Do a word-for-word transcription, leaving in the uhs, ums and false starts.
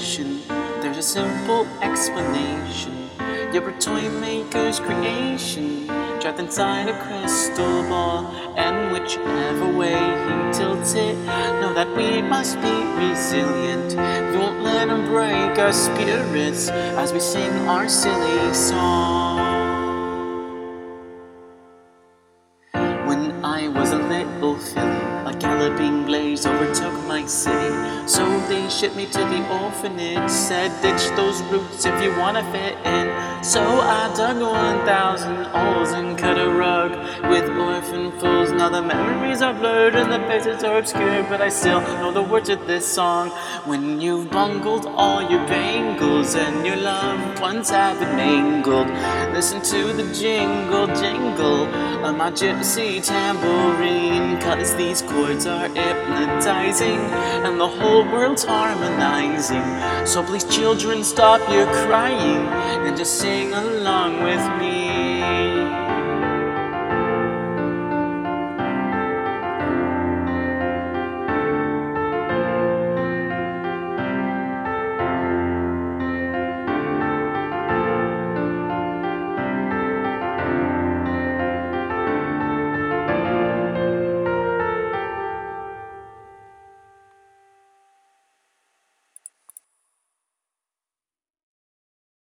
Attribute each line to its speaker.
Speaker 1: creation. There's a simple explanation. You're a toy maker's creation, trapped inside a crystal ball, and whichever way he tilts it, know that we must be resilient. We won't let him break our spirits as we sing our silly song. When I was a little filly, a galloping blaze overtook my city. So they shipped me to the orphanage, said ditch those roots if you wanna fit in. So I dug one thousand holes and cut a rug with orphan fools. Now the memories are blurred and the faces are obscured, but I still know the words of this song. When you've bungled all your bangles and your loved ones have been mangled, listen to the jingle jingle of my gypsy tambourine, 'cause these chords are hypnotizing and the whole world's harmonizing. So please children, stop your crying and just sing along with me.